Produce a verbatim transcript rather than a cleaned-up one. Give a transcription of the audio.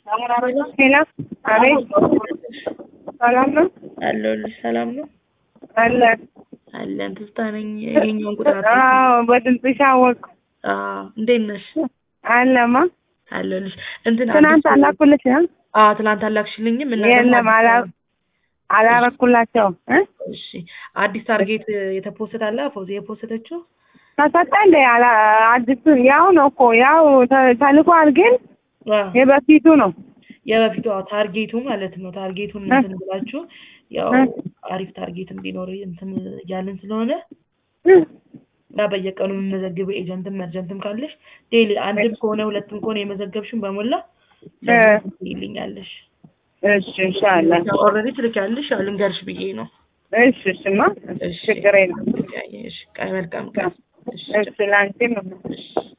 ሄሎ አቤት ሰላም ነው አለሁልሽ ሰላም ነው አለ አለን ትዝታ ነኝ ይሄኛውን ቁጥር አዎ በድምፅሽ አወቅኩ አዎ እንዴት ነሽ አለማ አለሁልሽ እንትን ትናንት አላኩልሽ አዎ ትናንት አላክሽልኝም እና የለም አላ አላረኩላቸው እሺ አዲስ ታርጌት የተፖስት አለ ፎዚ የፖስተችው ተሰጠ እንደ አላ አዲስ ያው ነው እኮ ያው ተልኳል ግን የበፊቱ ነው የበፊቱ ታርጌቱ ማለት ነው ታርጌቱን እንትን ብላችሁ ያው አሪፍ ታርጌት እንዲኖር እንትን ያለን ስለሆነ እና በየቀኑ የምመዘግብ ኤጀንትም መርጀንትም ካለሽ ዴሊ አንድም ከሆነ ሁለትም ከሆነ የመዘገብሽን በመላ ለይልኛለሽ እሺ ኢንሻአላህ ኦልሬዲ ትልካለሽ ያው ልንገርሽ ብዬ ነው እሺ እሺማ ችግር የለም እሺ መልካም ቀን እሺ ላንቺም